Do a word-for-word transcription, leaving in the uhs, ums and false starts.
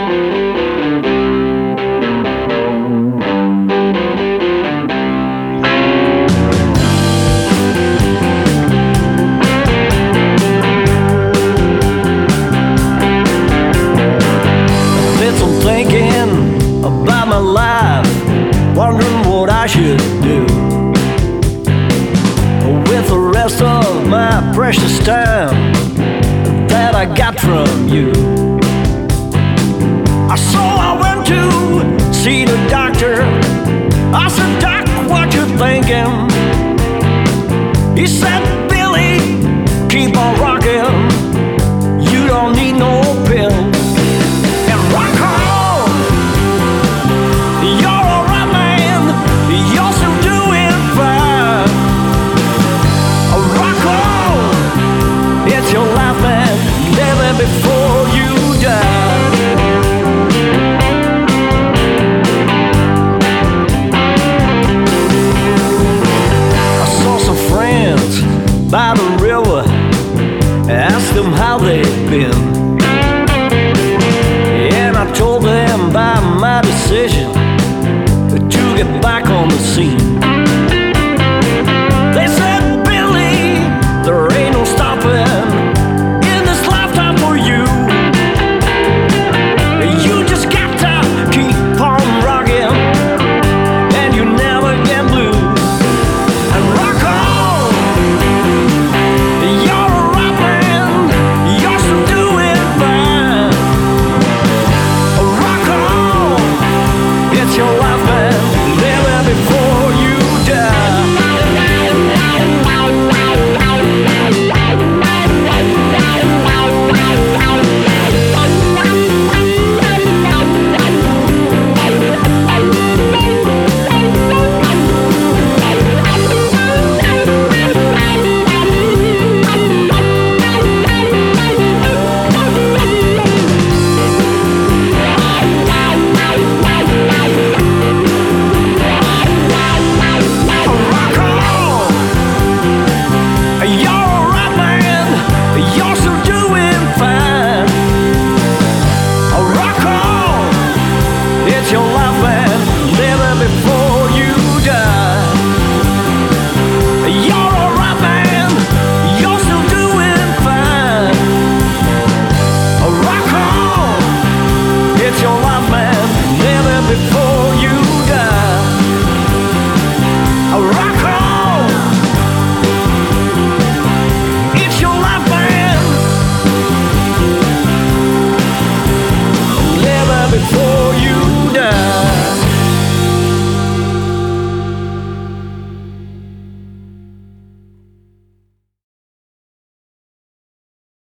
About my life, wondering what I should do with the rest of my precious time that I got from you. So I went to see the doctor. I said, Doc, what you thinking? He said, Billy, keep on rocking. You don't need no pills. And rock on. Before you die, I saw some friends by the river, asked them how they'd been, and I told them about my decision to get back on the scene.